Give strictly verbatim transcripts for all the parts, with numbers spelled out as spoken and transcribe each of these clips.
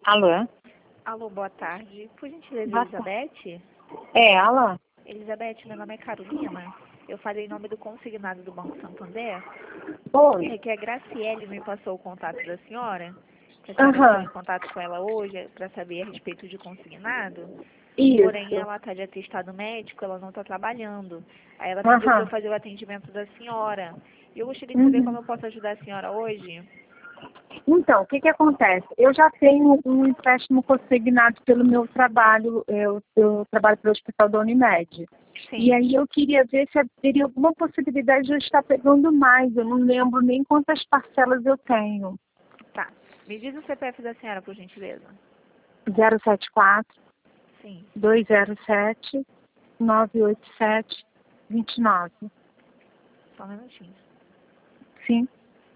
Alô? Alô, boa tarde. Por gentileza, Boa Elizabeth? É ela? Elizabeth, meu nome é Carolina. Eu falei em nome do consignado do Banco Santander. Oi. É que a Graciele me passou o contato da senhora. Que a senhora entrou Aham. em contato com ela hoje para saber a respeito de consignado. Porém, Isso. ela está de atestado médico, ela não está trabalhando. Aí ela pediu para eu Aham. fazer o atendimento da senhora. E eu gostaria de saber como Uhum. eu posso ajudar a senhora hoje. Então, o que que acontece? Eu já tenho um empréstimo consignado pelo meu trabalho, eu, eu trabalho pelo Hospital da Unimed. Sim. E aí eu queria ver se teria alguma possibilidade de eu estar pegando mais. Eu não lembro nem quantas parcelas eu tenho. Tá. Me diz o C P F da senhora, por gentileza. zero sete quatro, Sim. dois zero sete, nove oito sete, dois nove. Só um minutinho. Sim.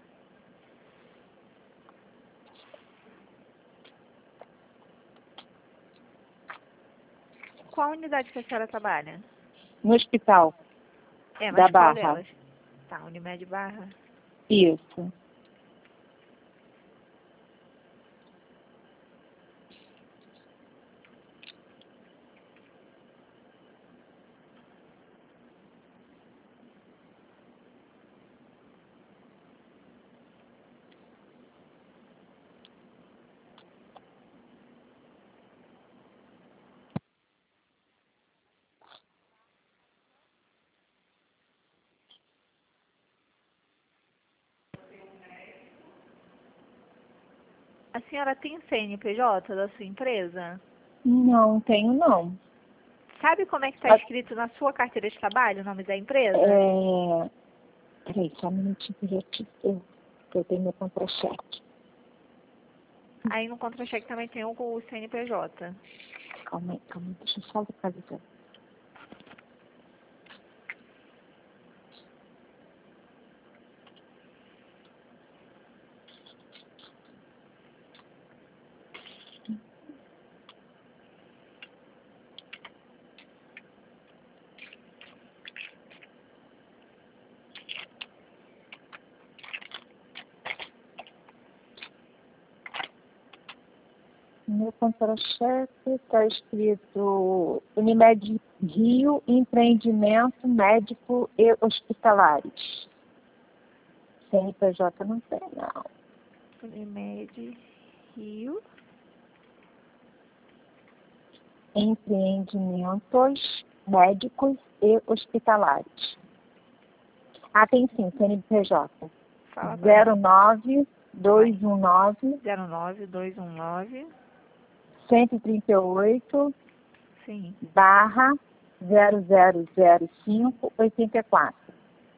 Qual unidade que a senhora trabalha? No hospital É, da mas qual Barra. delas? Tá, Unimed Barra. Isso. A senhora tem C N P J da sua empresa? Não tenho, não. Sabe como é que está Mas, escrito na sua carteira de trabalho o nome da empresa? é... Peraí, só um minutinho que eu, te- eu, que eu tenho meu contra-cheque. Aí no contra-cheque também tem o o C N P J. Calma aí, calma aí, deixa eu só localizar. No meu contra-cheque está escrito Unimed Rio, empreendimento médico e hospitalares. C N P J não tem, não. Unimed Rio. Empreendimentos médicos e hospitalares. Ah, tem sim, C N P J. Fala pra zero mim. nove dois um nove zero nove dois um nove. cento e trinta e oito Sim. barra zero zero zero cinco oitenta e quatro.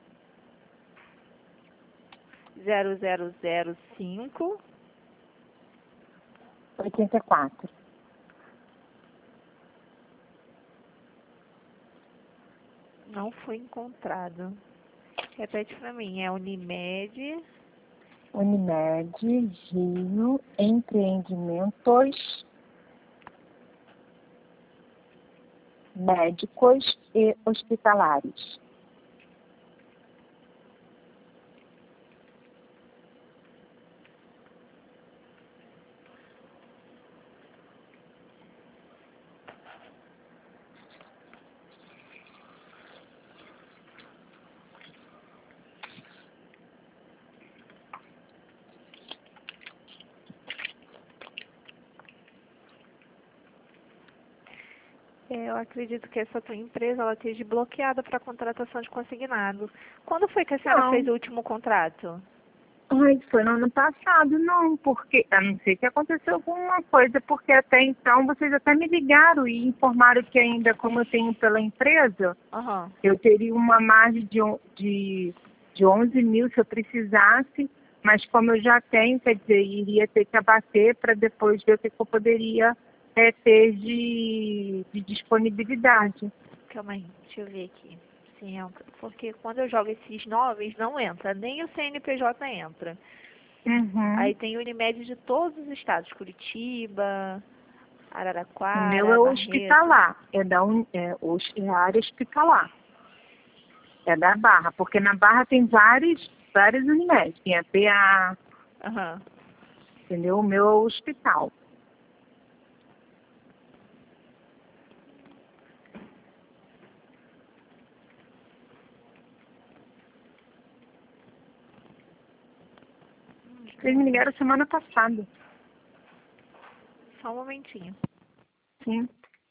zero zero zero cinco. oitenta e quatro. Não foi encontrado. Repete pra mim. É Unimed. Unimed Rio Empreendimentos Médicos e Hospitalares. É, eu acredito que essa tua empresa ela esteja bloqueada para contratação de consignado. Quando foi que a senhora Não. fez o último contrato? Ai, foi no ano passado, não, porque, a não ser que aconteceu alguma coisa, porque até então vocês até me ligaram e informaram que ainda, como eu tenho pela empresa, Aham. eu teria uma margem de, on- de, de onze mil se eu precisasse, mas como eu já tenho, quer dizer, iria ter que abater para depois ver o que que eu poderia é, ter de, de disponibilidade. Calma aí, deixa eu ver aqui. Se entra. Porque quando eu jogo esses noves, não entra. Nem o C N P J entra. Uhum. Aí tem o Unimed de todos os estados. Curitiba, O meu é Araraquara, Barreto. hospitalar, é da un- é, hos- é a área hospitalar, é da Barra, porque na Barra tem vários, vários Unimed, tem a P A, Aham. entendeu? O meu é o hospital. Eles me ligaram semana passada. Só um momentinho. Sim.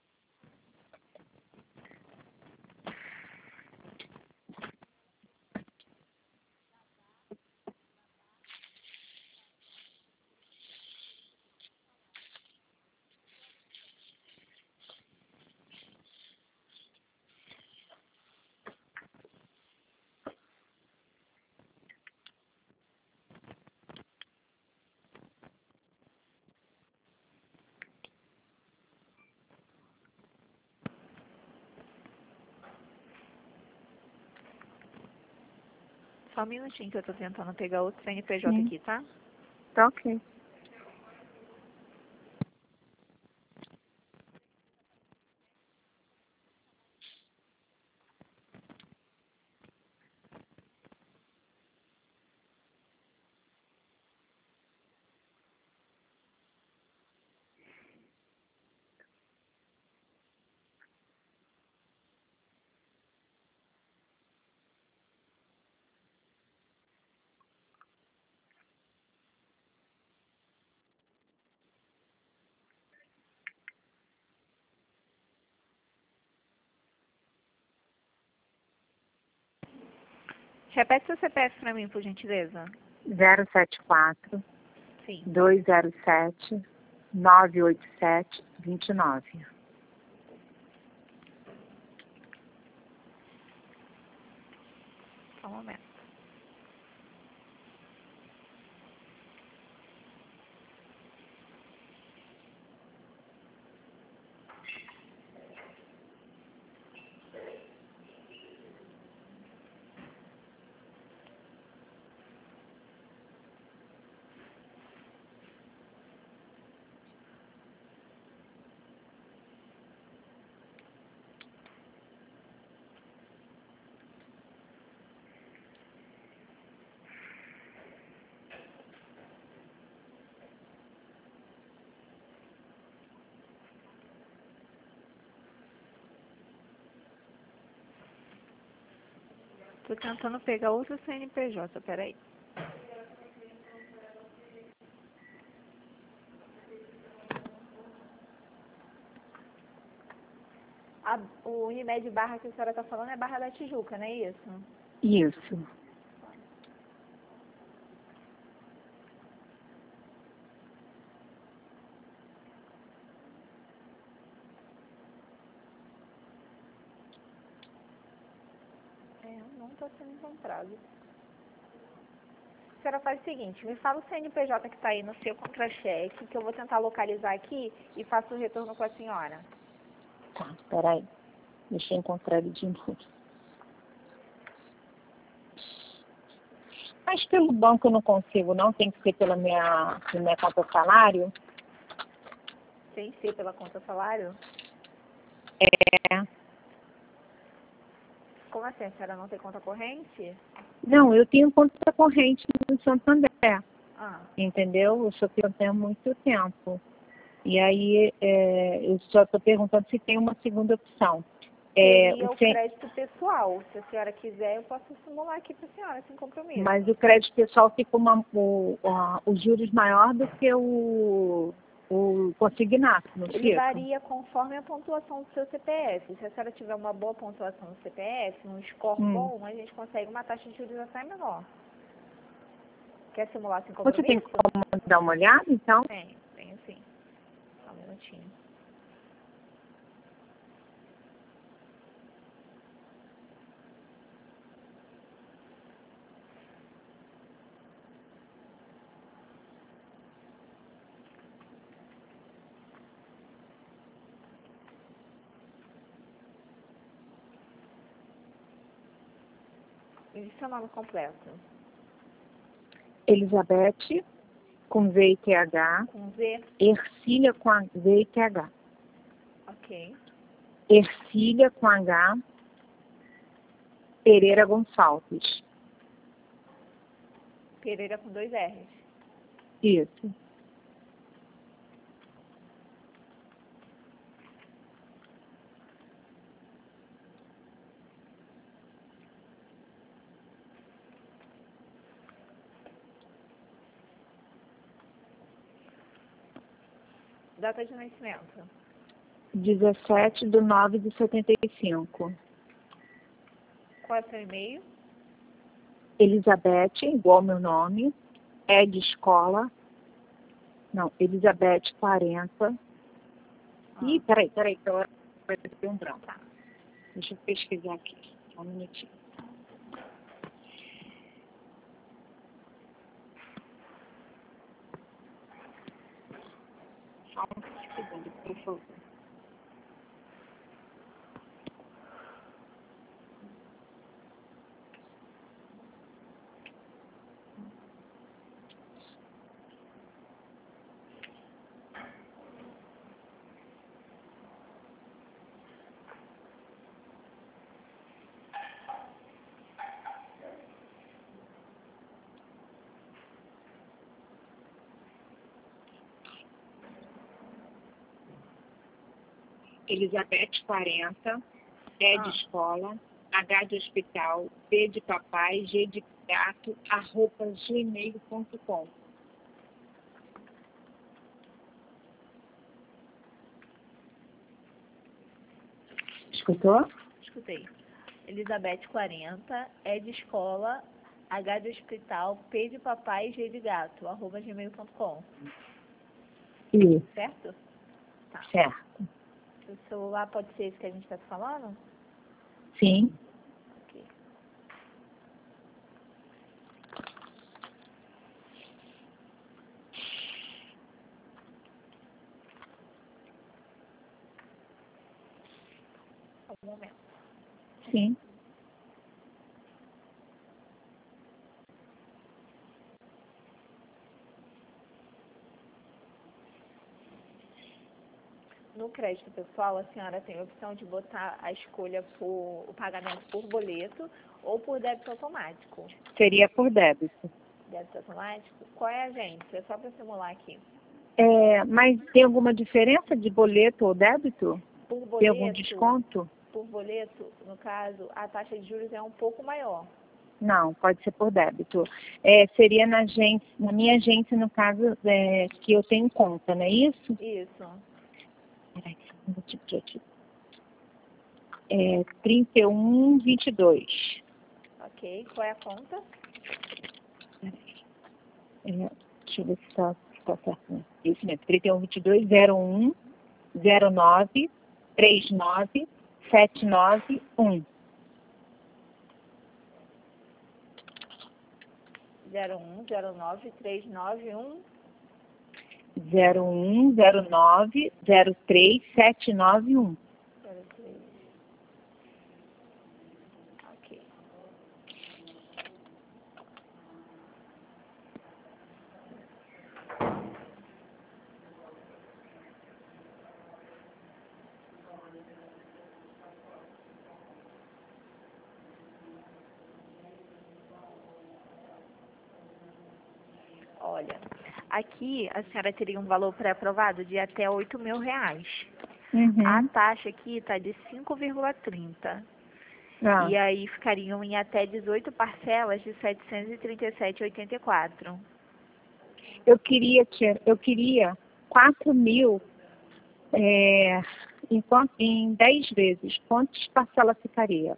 Só um minutinho que eu tô tentando pegar outro C N P J Sim. aqui, tá? Tá ok. Repete seu C P F pra mim, por gentileza. zero sete quatro, Sim. dois zero sete, nove oito sete, dois nove. Só um momento. Tô tentando pegar outro C N P J, peraí. A, o Unimed Barra que a senhora tá falando é Barra da Tijuca, não é isso? Isso. É, não tá sendo encontrado. A senhora faz o seguinte, me fala o C N P J que tá aí no seu contra-cheque, que eu vou tentar localizar aqui e faço o retorno com a senhora. Tá, peraí. Deixa eu encontrar ele de novo. Mas pelo banco eu não consigo, não? Tem que ser pela minha, pela minha conta salário? Sem ser pela conta salário? É. Como assim? A senhora não tem conta corrente? Não, eu tenho conta corrente no Santander. Ah, Entendeu? Eu só tenho há muito tempo. E aí é, eu só estou perguntando se tem uma segunda opção. É, seria o o C- crédito pessoal. Se a senhora quiser, eu posso simular aqui pra senhora, sem compromisso. Mas o crédito pessoal fica uma, o, a, os juros maior do que o, o consignado, não Ele fica? varia conforme a pontuação do seu C P F. Se a senhora tiver uma boa pontuação no C P F, um score Hum. bom, a gente consegue uma taxa de juros até menor. Quer simular sem Você tem compromisso? como dar uma olhada, então? Tem, tenho sim. Só um minutinho. Me diz seu nome completo. Elizabeth, com V e T H. Com Z? Ercília, com a V e T H. Ok. Ercília, com H. Pereira Gonçalves. Pereira com dois R's. Isso. Data de nascimento. dezessete de nove de setenta e cinco. Qual é o seu e-mail? Elizabeth, igual meu nome, é de escola. Não, Elizabeth quarenta. Ah. Ih, peraí, peraí, que eu vai ter um branco. Tá. Deixa eu pesquisar aqui. Só um minutinho. Só um segundo, por favor. Elizabeth quarenta, E de Ah. escola, H de hospital, P de papai, G de gato, arroba gmail ponto com. Escutou? Escutei. Elizabeth quarenta, E de escola, H de hospital, P de papai, G de gato, arroba gmail ponto com. Isso, Certo? Tá. certo. O celular pode ser esse que a gente está falando? Sim. Ok. Um momento. Sim. No crédito pessoal, a senhora tem a opção de botar a escolha por o pagamento por boleto ou por débito automático. Seria por débito. Débito automático? Qual é a agência? É só para simular aqui. É, mas tem alguma diferença de boleto ou débito? Por boleto, Tem algum desconto? por boleto, no caso, a taxa de juros é um pouco maior. Não, pode ser por débito. É, seria na agência, na minha agência, no caso, é, que eu tenho conta, não é isso? Isso. Peraí, um minutinho aqui. É trinta e um, vinte e dois. Ok. Qual é a conta? É, deixa eu ver se está tá certo. Né? Isso mesmo, trinta e um, vinte e dois, zero um, zero nove, três nove, sete nove um. zero um zero nove três nove um zero um, zero nove, zero três, sete nove um. zero três. Ok. Olha, aqui a senhora teria um valor pré-aprovado de até oito mil reais. Uhum. A taxa aqui está de cinco vírgula trinta. Ah, E aí ficariam em até dezoito parcelas de setecentos e trinta e sete reais e oitenta e quatro centavos. eu queria, tia, eu queria quatro mil é, em, quant- em dez vezes. Quantas parcelas ficaria?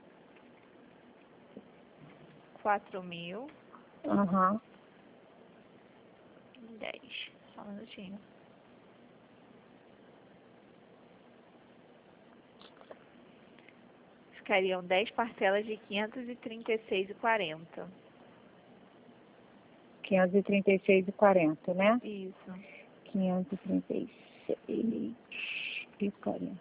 quatro mil Aham. em dez. Só um minutinho. Ficariam dez parcelas de quinhentos e trinta e seis reais e quarenta centavos. quinhentos e trinta e seis e quarenta, né? Isso. quinhentos e trinta e seis e quarenta.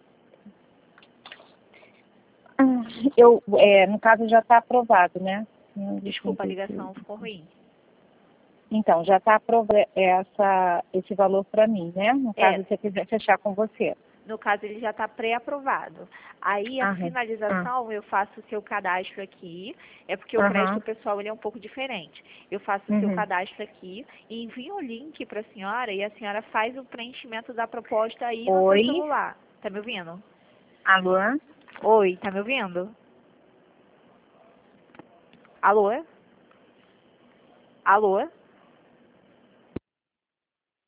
Ah, eu, é, no caso já está aprovado, né? Desculpa, a ligação ficou ruim. Então, já está aprovado essa, esse valor para mim, né? No caso, É. se eu quiser fechar com você. No caso, ele já está pré-aprovado. Aí, a Aham. finalização, eu faço o seu cadastro aqui. É porque o Aham. crédito pessoal ele é um pouco diferente. Eu faço o seu Uhum. cadastro aqui e envio o link para a senhora e a senhora faz o preenchimento da proposta aí no Oi. seu celular. Tá me ouvindo? Alô? Oi, tá me ouvindo? Alô? Alô?